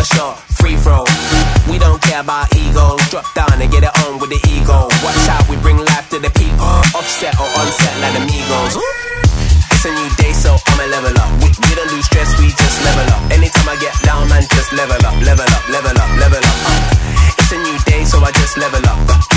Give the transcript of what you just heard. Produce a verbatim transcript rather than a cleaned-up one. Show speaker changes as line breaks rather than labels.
another shot, free throw. We don't care about egos. Drop down and get it on with the ego. Watch out, we bring life to the people. Offset or onset like amigos. It's a new day, so I'ma level up. We, we don't lose stress, we just level up. Anytime I get down, man, just level up, level up, level up, level up. It's a new day, so I just level up.